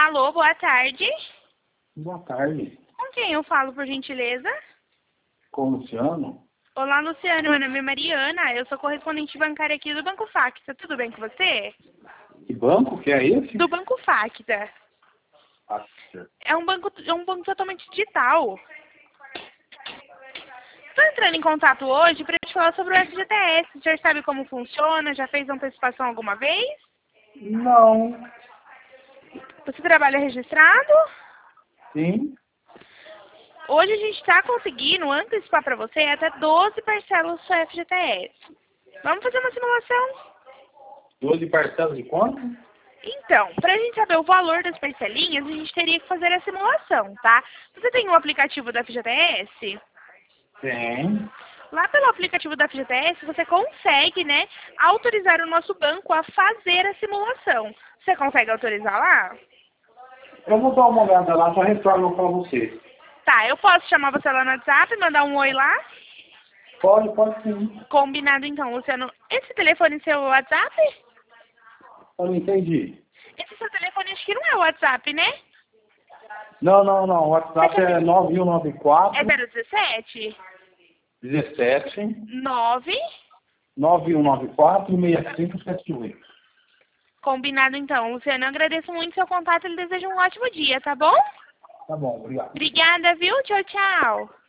Alô, boa tarde. Boa tarde. Com quem eu falo, por gentileza? Com o Luciano? Olá, Luciano. Meu nome é Mariana. Eu sou correspondente bancária aqui do Banco Facta. Tudo bem com você? Que banco que é esse? Do Banco Facta. É um banco totalmente digital. Estou entrando em contato hoje para te falar sobre o FGTS. O senhor sabe como funciona? Já fez antecipação alguma vez? Não. Você trabalha registrado? Sim. Hoje a gente está conseguindo antecipar para você até 12 parcelas do seu FGTS. Vamos fazer uma simulação? 12 parcelas de quanto? Então, para a gente saber o valor das parcelinhas, a gente teria que fazer a simulação, tá? Você tem o aplicativo da FGTS? Tem. Lá pelo aplicativo da FGTS, você consegue, né, autorizar o nosso banco a fazer a simulação. Você consegue autorizar lá? Eu vou dar uma olhada lá, só retorno para você. Tá, eu posso chamar você lá no WhatsApp, mandar um oi lá? Pode sim. Combinado então, Luciano. Esse telefone seu é o WhatsApp? Eu não entendi. Esse seu telefone acho que não é o WhatsApp, né? Não. O WhatsApp é 9194 É 017? 17 9? 9194 6578. Combinado então, Luciano. Eu agradeço muito seu contato e lhe desejo um ótimo dia, tá bom? Tá bom, obrigado. Obrigada, viu? Tchau, tchau.